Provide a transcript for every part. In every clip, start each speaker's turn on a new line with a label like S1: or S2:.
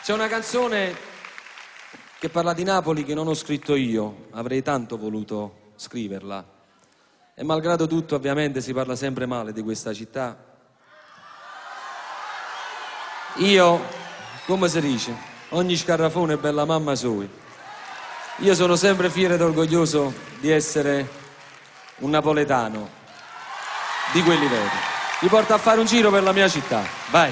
S1: C'è una canzone che parla di Napoli che non ho scritto io, avrei tanto voluto scriverla. E malgrado tutto, ovviamente, si parla sempre male di questa città. Io, come si dice, ogni scarrafone è bella mamma sua. Io sono sempre fiero ed orgoglioso di essere un napoletano, di quelli veri. Vi porto a fare un giro per la mia città, vai!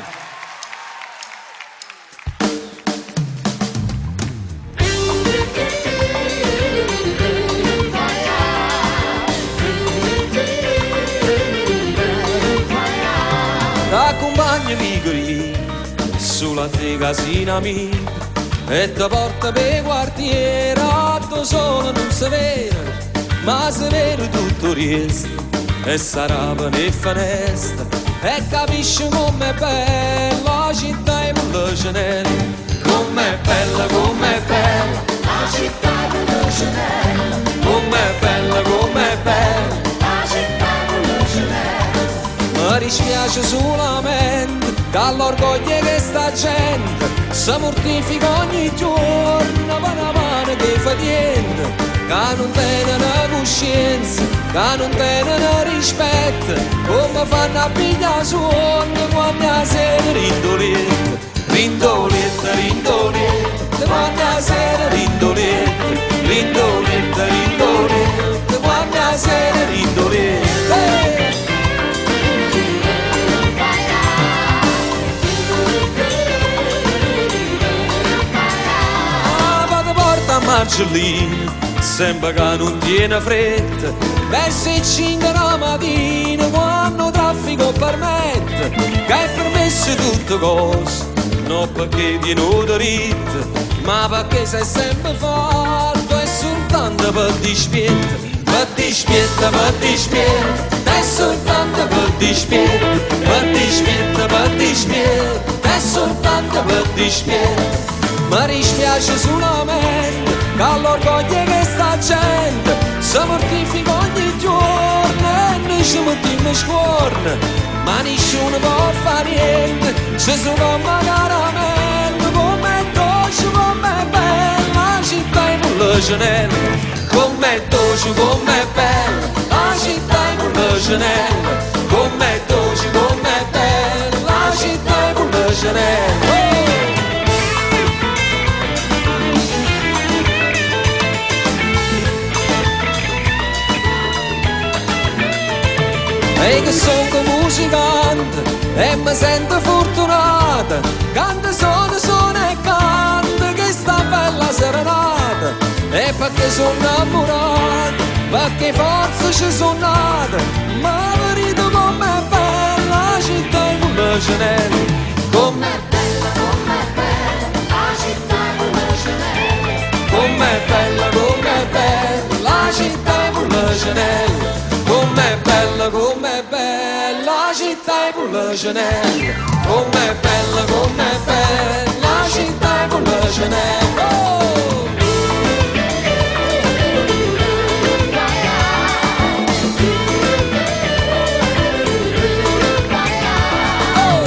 S1: Accompagnami qui sulla te casina mia e ti porta per quartiere, dove solo non si vede, ma si vede tutto il resto, e sarà per le finestre e capisci com'è bella la città e le cenelle, com'è bella la città e le cenelle, com'è bella la città e le cenelle. Mi dispiace solamente che all'orgoglio che sta gente si mortifica ogni giorno per una mano che fa niente, che non tenen coscienza, che non tenen rispetto, come fanno a pigliare sonno quando la sera rindoletta, rindoletta, rindoletta, quando la sera rindoletta, rindoletta, rindoletta, quando la sera rindoletta. Marcellino, sembra che non tiene fretta, verso le 5 la mattina quando traffico permette, che è permesso tutte cose, non perché viene dritto, ma perché sei sempre fatto e soltanto per dispietta, per dispietta, per dispietta, è soltanto per dispietta, per dispietta, per dispietta, è soltanto per dispietta. Mi dispiace solamente che all'orgoglio che sta gente si mortifica ogni giorno e noi ci mettiamo scorno, ma nessuno può fare niente, ci sono caramelle, com'è dolce, com'è bella la città e non le cenelle, com'è dolce, com'è bella la città e non le cenelle, com'è dolce, com'è bella la città e non le cenelle. E che sono musicante e mi sento fortunata, canta sono e canta che sta bella serenata, e perché sono innamorata, perché forse ci sono nata, ma vedo com'è bella la città e non le cenelle, com'è bella la città e non le cenelle, com'è bella la città e non le cenelle, com'è bella la città e non le cenelle, com'è bella la città e non le cenelle. Oh!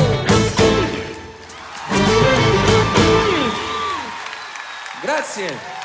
S1: Oh! Grazie.